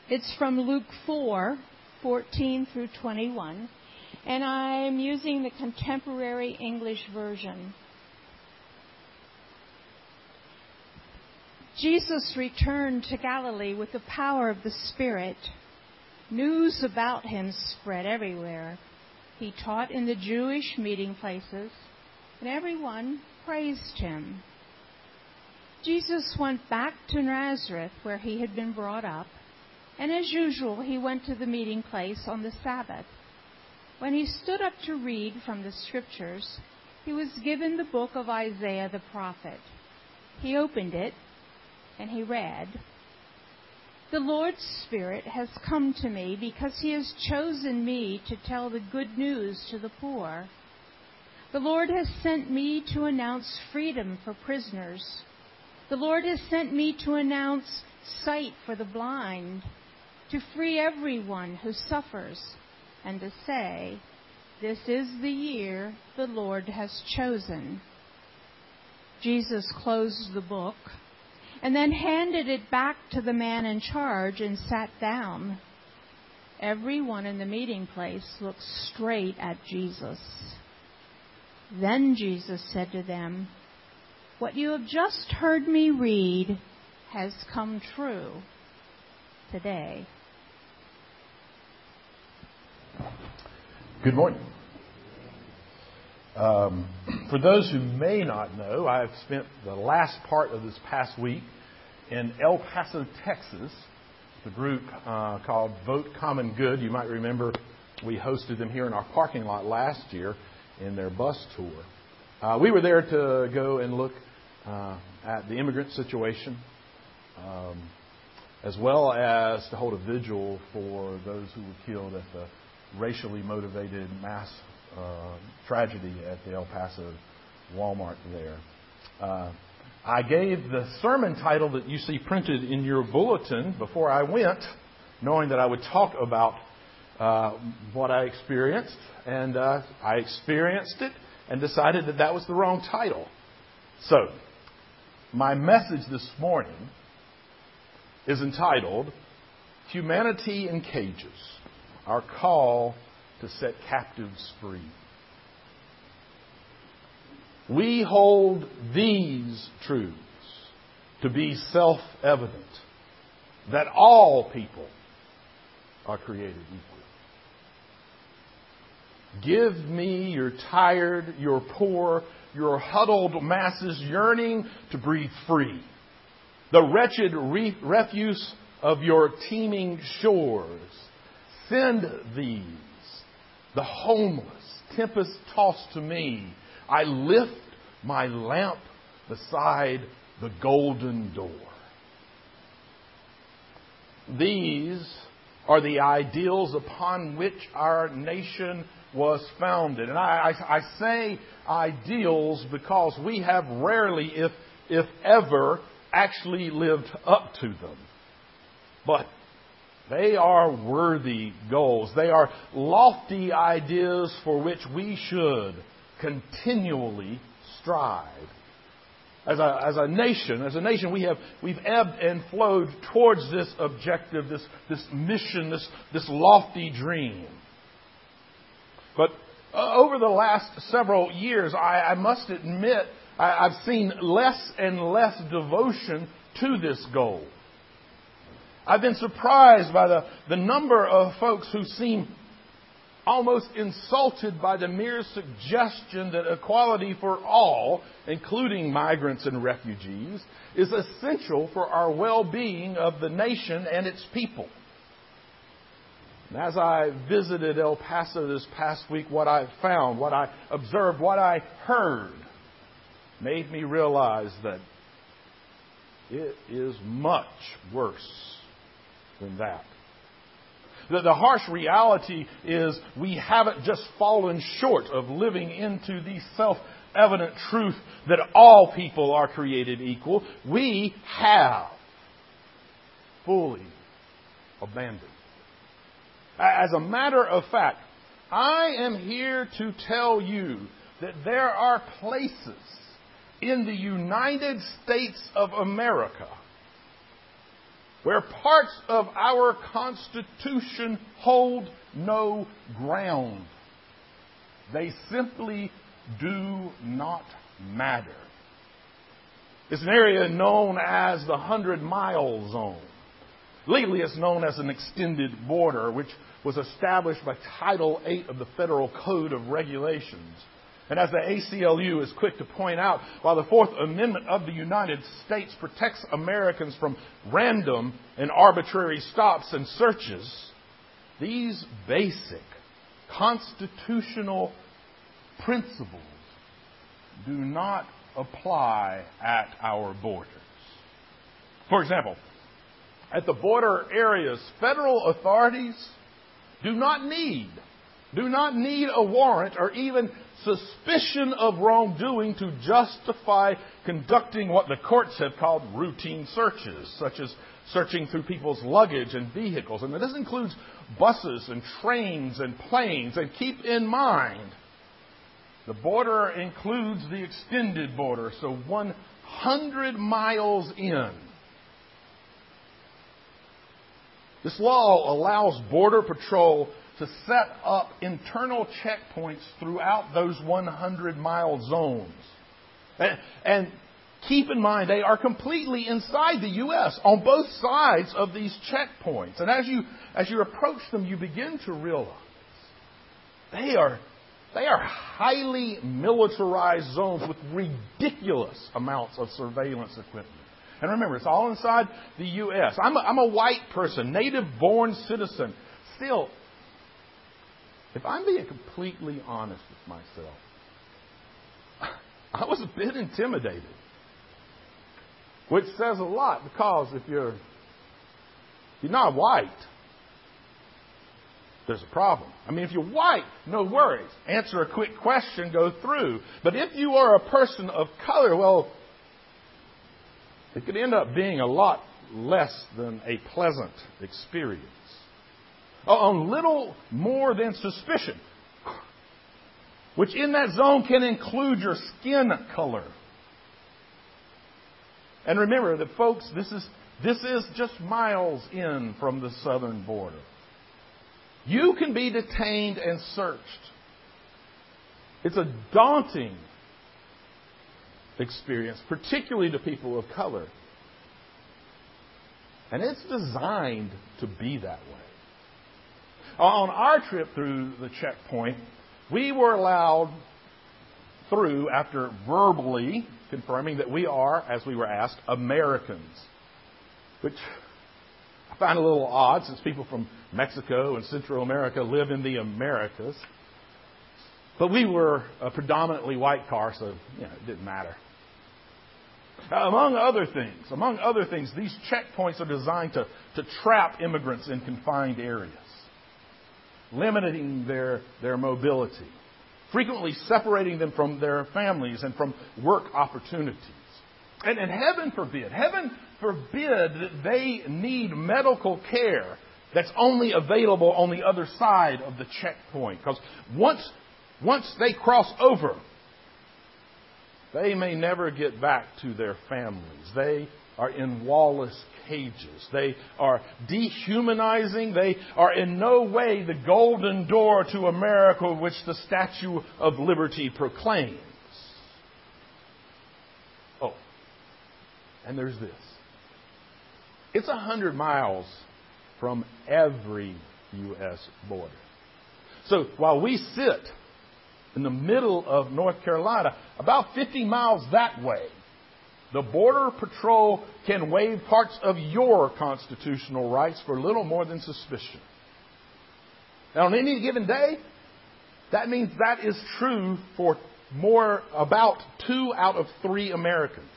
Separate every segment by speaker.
Speaker 1: It's from Luke 4:14 through 21, and I'm using the Contemporary English Version. Jesus returned to Galilee with the power of the Spirit. News about him spread everywhere. He taught in the Jewish meeting places, and everyone praised him. Jesus went back to Nazareth, where he had been brought up, and as usual, he went to the meeting place on the Sabbath. When he stood up to read from the Scriptures, he was given the book of Isaiah the prophet. He opened it, and he read, "The Lord's Spirit has come to me because he has chosen me to tell the good news to the poor. The Lord has sent me to announce freedom for prisoners. The Lord has sent me to announce sight for the blind, to free everyone who suffers, and to say, 'This is the year the Lord has chosen.'" Jesus closed the book and then handed it back to the man in charge and sat down. Everyone in the meeting place looked straight at Jesus. Then Jesus said to them, "What you have just heard me read has come true today."
Speaker 2: Good morning. For those who may not know, I've spent the last part of this past week in El Paso, Texas, the group called Vote Common Good. You might remember we hosted them here in our parking lot last year in their bus tour. We were there to go and look at the immigrant situation, as well as to hold a vigil for those who were killed at the racially motivated mass tragedy at the El Paso Walmart there. I gave the sermon title that you see printed in your bulletin before I went, knowing that I would talk about what I experienced. And I experienced it and decided that that was the wrong title. So, my message this morning is entitled, "Humanity in Cages, Our Call to Set Captives Free." We hold these truths to be self-evident, that all people are created equal. Give me your tired, your poor, your huddled masses yearning to breathe free, the wretched refuse of your teeming shores. Send these, the homeless, tempest-tossed to me. I lift my lamp beside the golden door. These are the ideals upon which our nation was founded. And I say ideals because we have rarely, if ever, actually lived up to them. But they are worthy goals. They are lofty ideas for which we should continually strive. As a nation, we've ebbed and flowed towards this objective, this mission, this lofty dream. But over the last several years, I must admit, I've seen less and less devotion to this goal. I've been surprised by the number of folks who seem almost insulted by the mere suggestion that equality for all, including migrants and refugees, is essential for our well-being of the nation and its people. And as I visited El Paso this past week, what I found, what I observed, what I heard made me realize that it is much worse than that. The harsh reality is we haven't just fallen short of living into the self-evident truth that all people are created equal. We have fully abandoned. As a matter of fact, I am here to tell you that there are places in the United States of America where parts of our Constitution hold no ground. They simply do not matter. It's an area known as the 100-mile zone. Legally, it's known as an extended border, which was established by Title 8 of the Federal Code of Regulations. And as the ACLU is quick to point out, while the Fourth Amendment of the United States protects Americans from random and arbitrary stops and searches, these basic constitutional principles do not apply at our borders. For example, at the border areas, federal authorities do not need a warrant or even suspicion of wrongdoing to justify conducting what the courts have called routine searches, such as searching through people's luggage and vehicles. And this includes buses and trains and planes. And keep in mind, the border includes the extended border, so 100 miles in. This law allows Border Patrol to set up internal checkpoints throughout those 100-mile zones. And keep in mind, they are completely inside the U.S. on both sides of these checkpoints. And as you approach them, you begin to realize they are highly militarized zones with ridiculous amounts of surveillance equipment. And remember, it's all inside the U.S. I'm a white person, native-born citizen. Still, if I'm being completely honest with myself, I was a bit intimidated. Which says a lot, because if you're not white, there's a problem. I mean, if you're white, no worries. Answer a quick question, go through. But if you are a person of color, well, it could end up being a lot less than a pleasant experience. On little more than suspicion, which in that zone can include your skin color. And remember that, folks, this is just miles in from the southern border. You can be detained and searched. It's a daunting experience, particularly to people of color. And it's designed to be that way. On our trip through the checkpoint, we were allowed through after verbally confirming that we are, as we were asked, Americans. Which I find a little odd, since people from Mexico and Central America live in the Americas. But we were a predominantly white car, so it didn't matter. Among other things, these checkpoints are designed to trap immigrants in confined areas, limiting their mobility, frequently separating them from their families and from work opportunities. And heaven forbid that they need medical care that's only available on the other side of the checkpoint. Because once they cross over, they may never get back to their families. They are in wallless cages. They are dehumanizing. They are in no way the golden door to America which the Statue of Liberty proclaims. Oh, and there's this. It's 100 miles from every U.S. border. So while we sit in the middle of North Carolina, about 50 miles that way, the Border Patrol can waive parts of your constitutional rights for little more than suspicion. Now, on any given day, that means that is true for about 2 out of 3 Americans.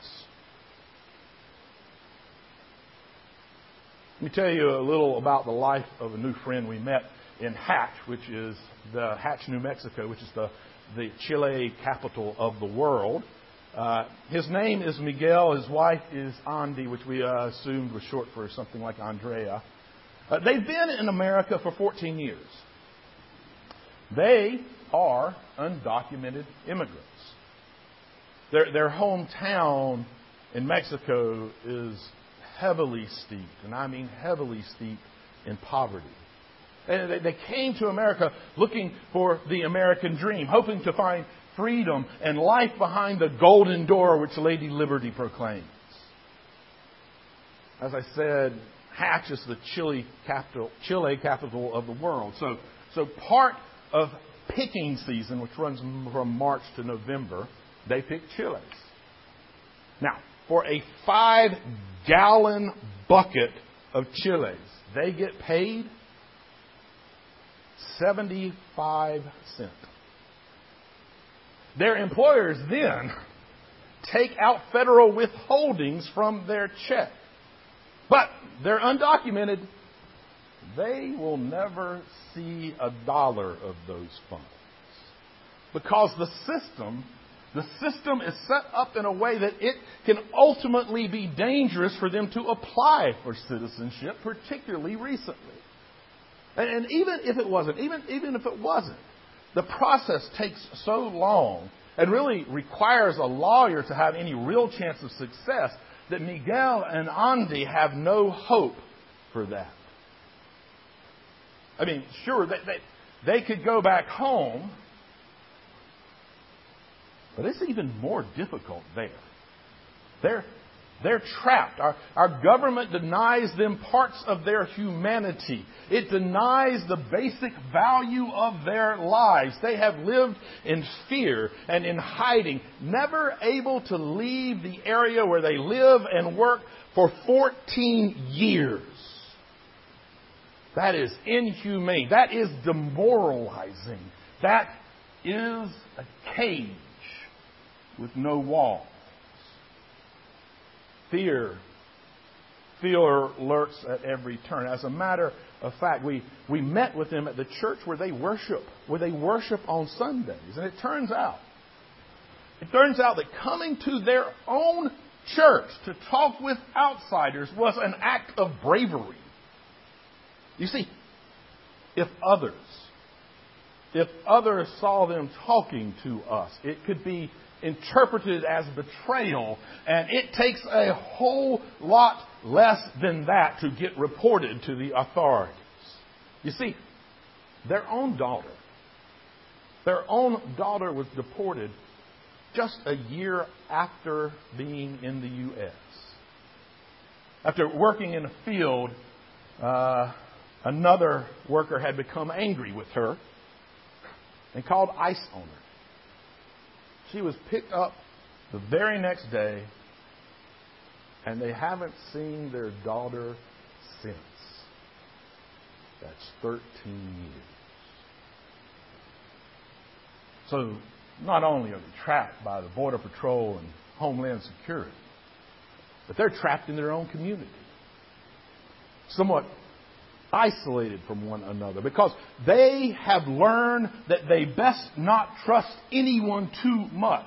Speaker 2: Let me tell you a little about the life of a new friend we met in Hatch, which is Hatch, New Mexico, which is the Chile capital of the world. His name is Miguel. His wife is Andy, which we assumed was short for something like Andrea. They've been in America for 14 years. They are undocumented immigrants. Their hometown in Mexico is heavily steeped, and I mean heavily steeped, in poverty. And they came to America looking for the American dream, hoping to find freedom and life behind the golden door which Lady Liberty proclaims. As I said, Hatch is the Chile capital of the world. So part of picking season, which runs from March to November, they pick chiles. Now, for a 5-gallon bucket of chiles, they get paid 75 cents. Their employers then take out federal withholdings from their check. But they're undocumented. They will never see a dollar of those funds. Because the system is set up in a way that it can ultimately be dangerous for them to apply for citizenship, particularly recently. And even if it wasn't, the process takes so long and really requires a lawyer to have any real chance of success that Miguel and Andy have no hope for that. I mean, sure, they could go back home, but it's even more difficult there. They're trapped. Our government denies them parts of their humanity. It denies the basic value of their lives. They have lived in fear and in hiding, never able to leave the area where they live and work for 14 years. That is inhumane. That is demoralizing. That is a cage with no walls. Fear lurks at every turn. As a matter of fact, we met with them at the church where they worship on Sundays. And it turns out that coming to their own church to talk with outsiders was an act of bravery. You see, if others saw them talking to us, it could be interpreted as betrayal, and it takes a whole lot less than that to get reported to the authorities. You see, their own daughter was deported just a year after being in the U.S. After working in a field, another worker had become angry with her and called ICE on her. She was picked up the very next day, and they haven't seen their daughter since. That's 13 years. So not only are they trapped by the Border Patrol and Homeland Security, but they're trapped in their own community, somewhat isolated from one another, because they have learned that they best not trust anyone too much.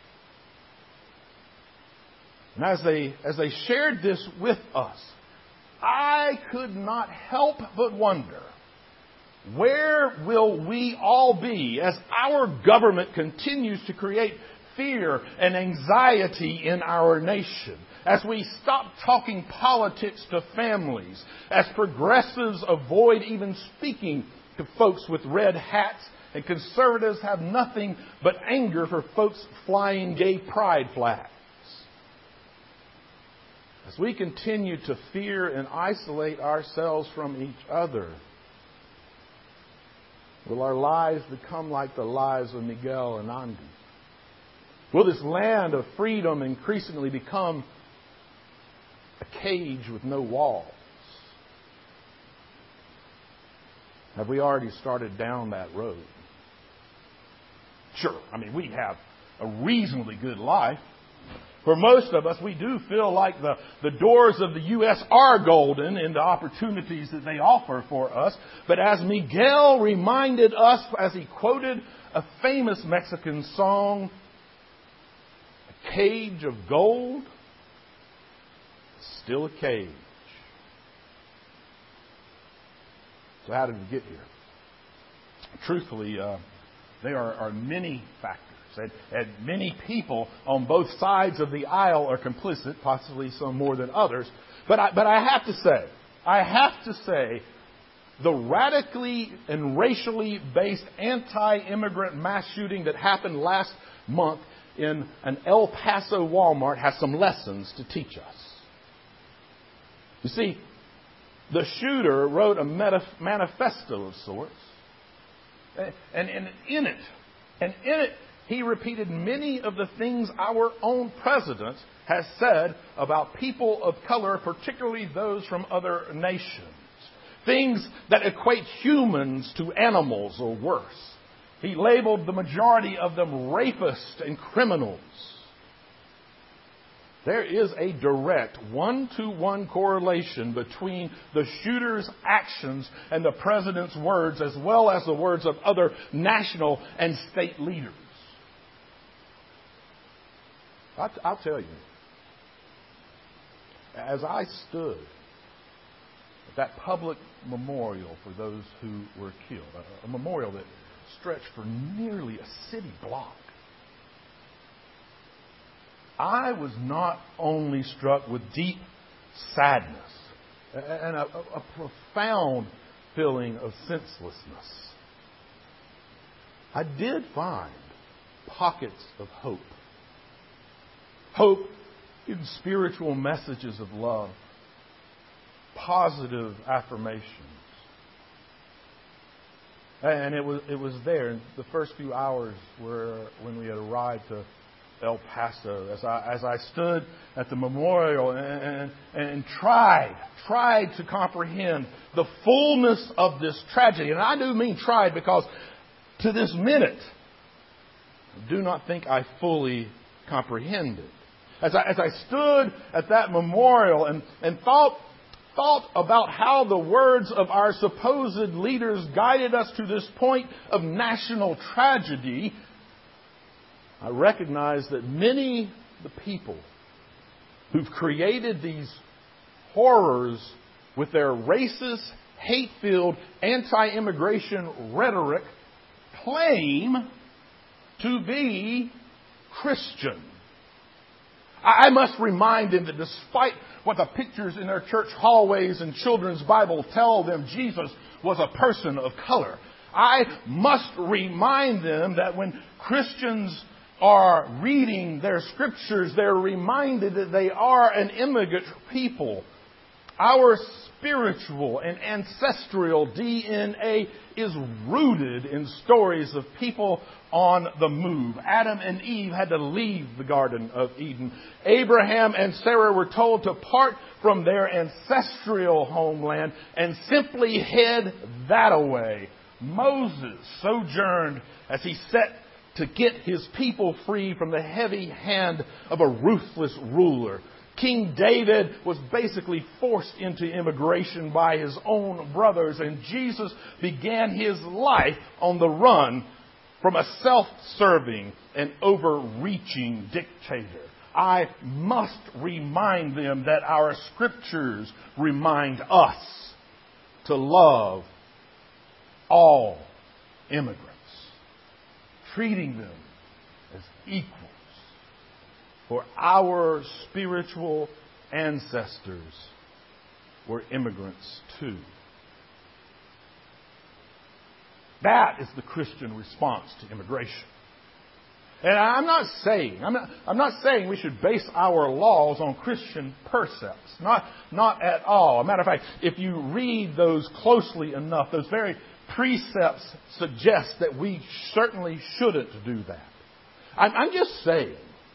Speaker 2: And as they shared this with us, I could not help but wonder, where will we all be as our government continues to create fear and anxiety in our nation? As we stop talking politics to families, as progressives avoid even speaking to folks with red hats, and conservatives have nothing but anger for folks flying gay pride flags. As we continue to fear and isolate ourselves from each other, will our lives become like the lives of Miguel and Andy? Will this land of freedom increasingly become a cage with no walls? Have we already started down that road? Sure, we have a reasonably good life. For most of us, we do feel like the doors of the U.S. are golden in the opportunities that they offer for us. But as Miguel reminded us as he quoted a famous Mexican song, a cage of gold, still a cage. So how did we get here? Truthfully, there are many factors And many people on both sides of the aisle are complicit, possibly some more than others. But I have to say, the radically and racially based anti-immigrant mass shooting that happened last month in an El Paso Walmart has some lessons to teach us. You see, the shooter wrote a manifesto of sorts, and in it he repeated many of the things our own president has said about people of color, particularly those from other nations. Things that equate humans to animals or worse. He labeled the majority of them rapists and criminals. There is a direct 1-to-1 correlation between the shooter's actions and the president's words, as well as the words of other national and state leaders. I'll tell you, as I stood at that public memorial for those who were killed, a memorial that stretched for nearly a city block, I was not only struck with deep sadness and a profound feeling of senselessness. I did find pockets of hope. Hope in spiritual messages of love, positive affirmations. And it was there in the first few hours when we had arrived to El Paso, as I stood at the memorial and tried to comprehend the fullness of this tragedy. And I do mean tried, because to this minute, I do not think I fully comprehended. As I stood at that memorial and thought about how the words of our supposed leaders guided us to this point of national tragedy, I recognize that many of the people who've created these horrors with their racist, hate-filled, anti-immigration rhetoric claim to be Christian. I must remind them that despite what the pictures in their church hallways and children's Bible tell them Jesus was a person of color, I must remind them that when Christians are reading their scriptures, they're reminded that they are an immigrant people. Our spiritual and ancestral DNA is rooted in stories of people on the move. Adam and Eve had to leave the Garden of Eden. Abraham and Sarah were told to part from their ancestral homeland and simply head that way. Moses sojourned as he set to get his people free from the heavy hand of a ruthless ruler. King David was basically forced into immigration by his own brothers, and Jesus began his life on the run from a self-serving and overreaching dictator. I must remind them that our scriptures remind us to love all immigrants, treating them as equals. For our spiritual ancestors were immigrants too. That is the Christian response to immigration. And I'm not saying we should base our laws on Christian precepts. Not at all. As a matter of fact, if you read those closely enough, those very precepts suggest that we certainly shouldn't do that. I'm just saying,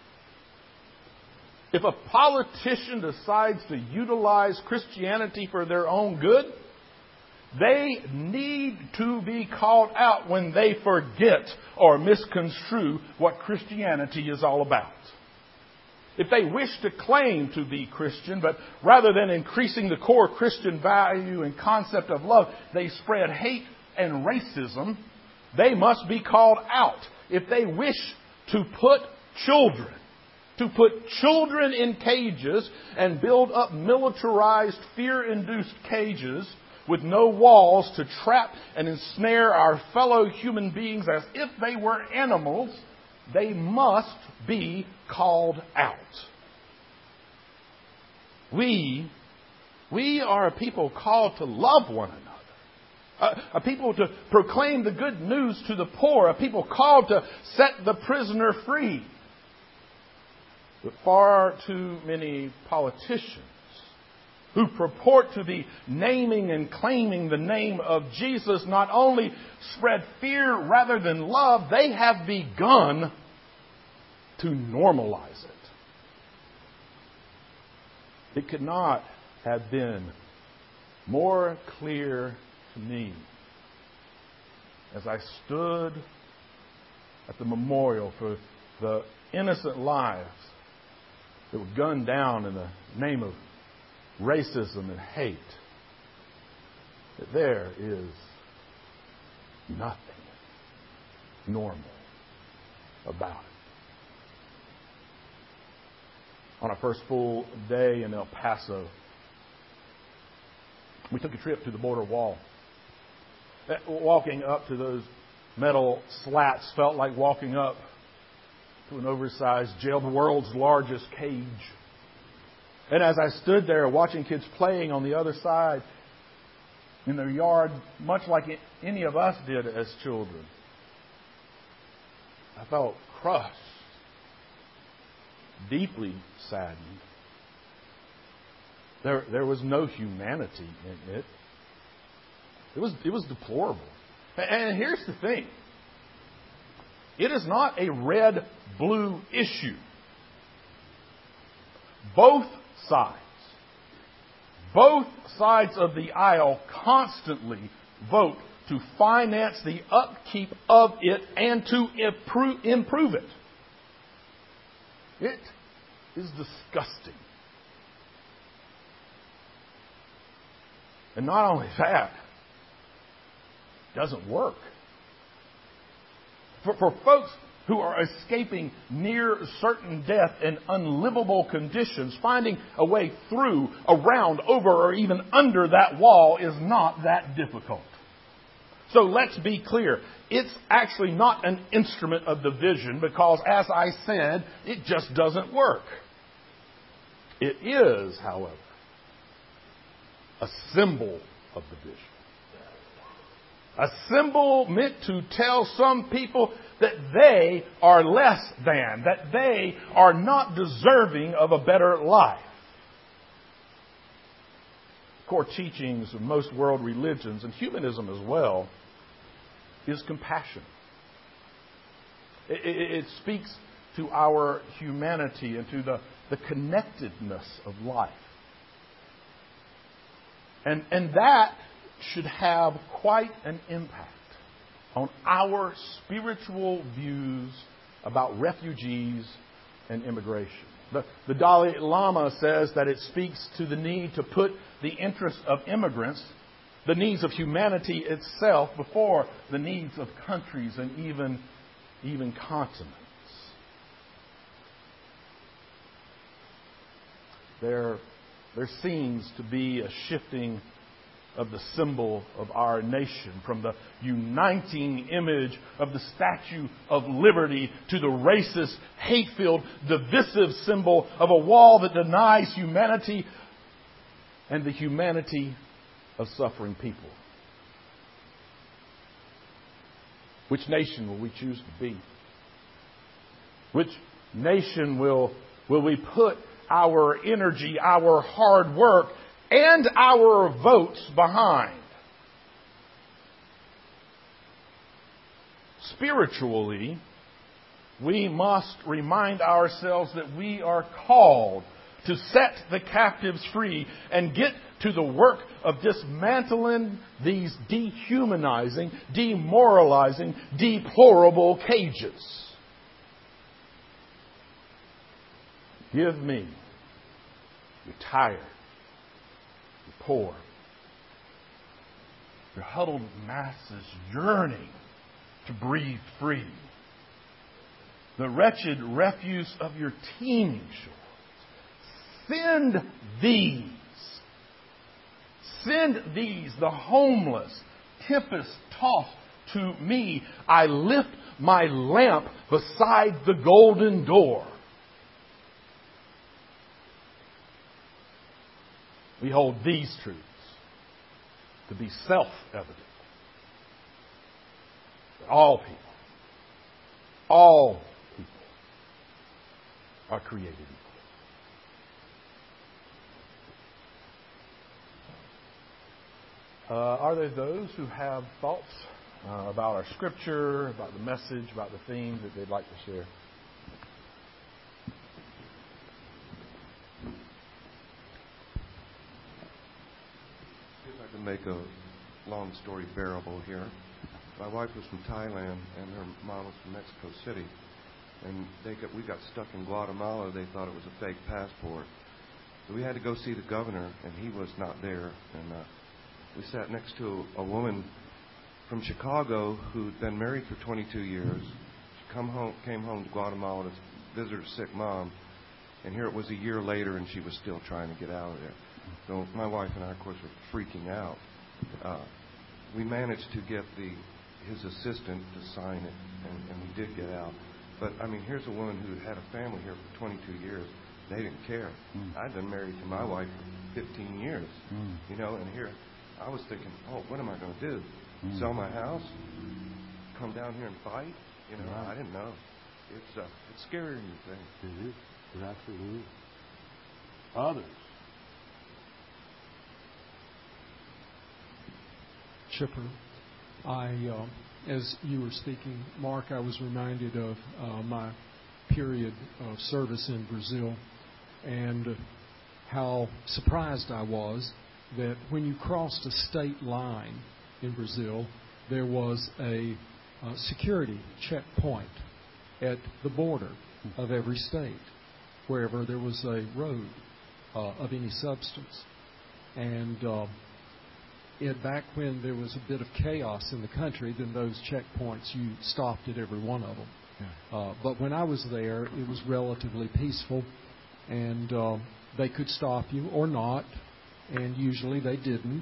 Speaker 2: if a politician decides to utilize Christianity for their own good, they need to be called out when they forget or misconstrue what Christianity is all about. If they wish to claim to be Christian, but rather than increasing the core Christian value and concept of love, they spread hate and racism, they must be called out. If they wish to put children in cages and build up militarized, fear-induced cages with no walls to trap and ensnare our fellow human beings as if they were animals, they must be called out. We are a people called to love one another. A people to proclaim the good news to the poor. A people called to set the prisoner free. But far too many politicians who purport to be naming and claiming the name of Jesus not only spread fear rather than love, they have begun to normalize it. It could not have been more clear to me as I stood at the memorial for the innocent lives that were gunned down in the name of racism and hate, that there is nothing normal about it. On our first full day in El Paso, we took a trip to the border wall. Walking up to those metal slats felt like walking up to an oversized jail, the world's largest cage. And as I stood there watching kids playing on the other side in their yard, much like any of us did as children, I felt crushed, deeply saddened. There was no humanity in it. It was deplorable. And here's the thing. It is not a red-blue issue. Both sides of the aisle constantly vote to finance the upkeep of it and to improve it. It is disgusting. And not only that, it doesn't work. For folks who are escaping near certain death and unlivable conditions, finding a way through, around, over, or even under that wall is not that difficult. So let's be clear. It's actually not an instrument of division because, as I said, it just doesn't work. It is, however, a symbol of division. A symbol meant to tell some people that they are less than, that they are not deserving of a better life. Core teachings of most world religions, and humanism as well, is compassion. It speaks to our humanity and to the connectedness of life. And that should have quite an impact on our spiritual views about refugees and immigration. The Dalai Lama says that it speaks to the need to put the interests of immigrants, the needs of humanity itself, before the needs of countries and even continents. There seems to be a shifting of the symbol of our nation from the uniting image of the Statue of Liberty to the racist, hate-filled, divisive symbol of a wall that denies humanity and the humanity of suffering people. Which nation will we choose to be? Which nation will we put our energy, our hard work, and our votes behind? Spiritually, we must remind ourselves that we are called to set the captives free and get to the work of dismantling these dehumanizing, demoralizing, deplorable cages. Give me, you're tired, you're poor, your huddled masses yearning to breathe free, the wretched refuse of your teeming shores. Send these, the homeless, tempest-tossed to me. I lift my lamp beside the golden door. We hold these truths to be self-evident. That all people are created equal. Are there those who have thoughts about our scripture, about the message, about the theme that they'd like to share?
Speaker 3: See if I can make a long story bearable here. My wife was from Thailand, and her mom was from Mexico City. And we got stuck in Guatemala. They thought it was a fake passport. So we had to go see the governor, and he was not there. And we sat next to a woman from Chicago who'd been married for 22 years. She came home to Guatemala to visit her sick mom. And here it was a year later, and she was still trying to get out of there. So my wife and I, of course, were freaking out. We managed to get his assistant to sign it, and we did get out. But, I mean, here's a woman who had a family here for 22 years. They didn't care. I'd been married to my wife for 15 years, you know, and here I was thinking, oh, what am I going to do? Sell my house? Come down here and fight? You know, right. I didn't know. It's scarier than you think.
Speaker 4: It is. It absolutely is. Others.
Speaker 5: Chipper, as you were speaking, Mark, I was reminded of my period of service in Brazil and how surprised I was that when you crossed a state line in Brazil, there was a security checkpoint at the border of every state, wherever there was a road of any substance. And back when there was a bit of chaos in the country, then those checkpoints, you stopped at every one of them. Yeah. But when I was there, it was relatively peaceful, and they could stop you or not, and usually they didn't.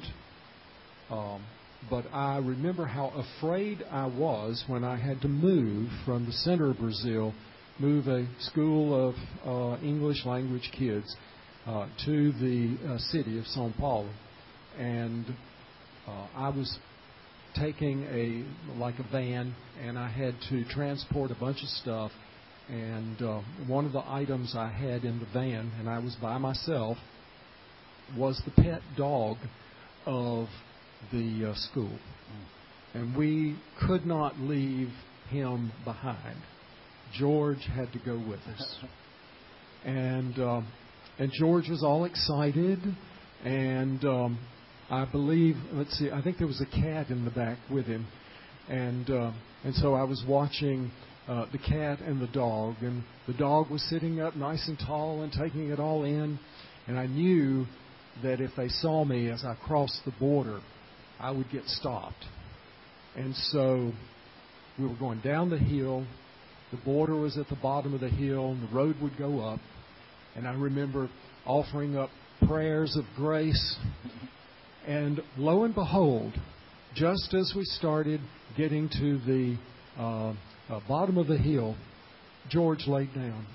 Speaker 5: But I remember how afraid I was when I had to move from the center of Brazil, move a school of English language kids to the city of São Paulo. And I was taking a van, and I had to transport a bunch of stuff. And one of the items I had in the van, and I was by myself, was the pet dog of the school. And we could not leave him behind. George had to go with us. And George was all excited, and I believe, I think there was a cat in the back with him. And so I was watching the cat and the dog. And the dog was sitting up nice and tall and taking it all in. And I knew that if they saw me as I crossed the border, I would get stopped. And so we were going down the hill. The border was at the bottom of the hill, and the road would go up. And I remember offering up prayers of grace. And lo and behold, just as we started getting to the bottom of the hill, George laid down.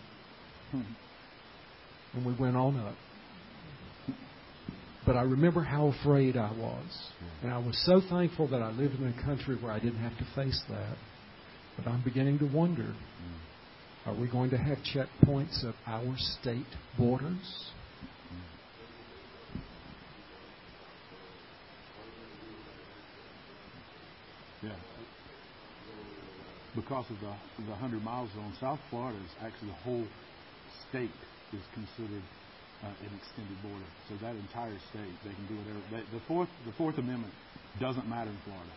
Speaker 5: And we went on up. But I remember how afraid I was. And I was so thankful that I lived in a country where I didn't have to face that. But I'm beginning to wonder, are we going to have checkpoints at our state borders?
Speaker 4: Yeah. Because of the 100 miles zone, South Florida is actually the whole state is considered an extended border. So that entire state, they can do whatever. The Fourth Amendment doesn't matter in Florida.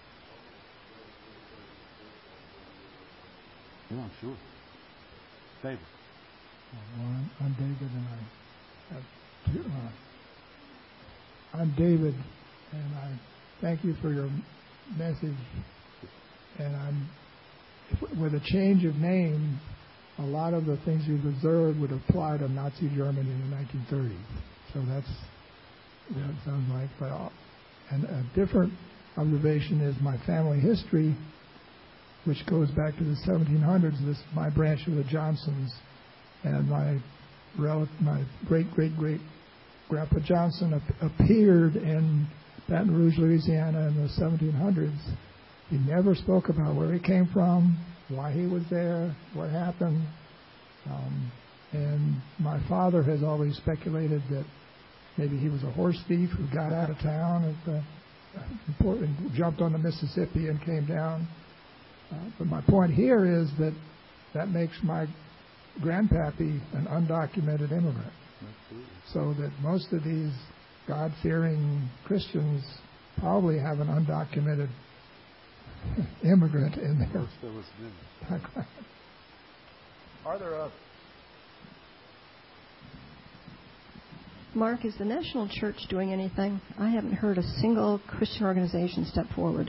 Speaker 4: Yeah, sure. David.
Speaker 6: Well, I'm David, and I have two, I'm David, and I thank you for your message. And with a change of name, a lot of the things you've observed would apply to Nazi Germany in the 1930s. So that sounds like, and a different observation is my family history, which goes back to the 1700s. This my branch of the Johnsons, and my great Grandpa Johnson appeared in Baton Rouge, Louisiana in the 1700s. He never spoke about where he came from, why he was there, what happened. And my father has always speculated that maybe he was a horse thief who got out of town and jumped on the Mississippi and came down. But my point here is that makes my grandpappy an undocumented immigrant. Absolutely. So that most of these God-fearing Christians probably have an undocumented immigrant in their background.
Speaker 2: Are there others?
Speaker 7: Mark, is the National Church doing anything? I haven't heard a single Christian organization step forward.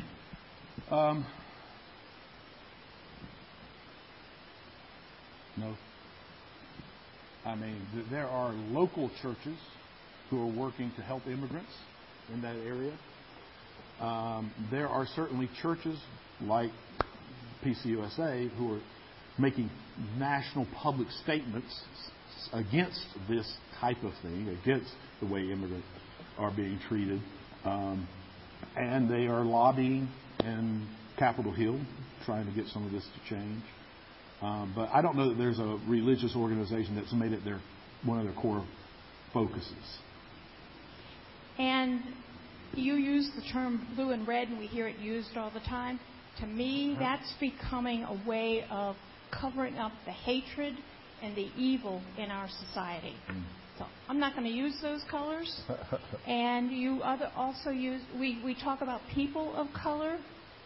Speaker 4: No. I mean, there are local churches who are working to help immigrants in that area. There are certainly churches like PCUSA who are making national public statements against this type of thing, against the way immigrants are being treated. And they are lobbying in Capitol Hill, trying to get some of this to change. But I don't know that there's a religious organization that's made it one of their core focuses.
Speaker 1: And you use the term blue and red, and we hear it used all the time. To me, that's becoming a way of covering up the hatred and the evil in our society. So I'm not going to use those colors. And you also use, we talk about people of color.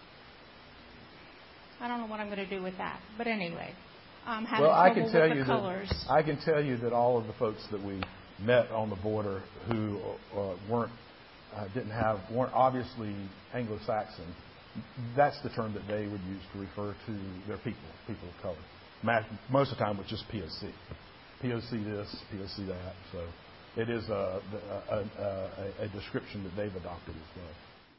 Speaker 1: I don't know what I'm going to do with that. But anyway, I'm having trouble with the colors.
Speaker 2: I can tell you that all of the folks that we met on the border who weren't obviously Anglo-Saxon, that's the term that they would use to refer to their people of color. Most of the time it's just POC. POC this, POC that. So it is a description that they've adopted as well.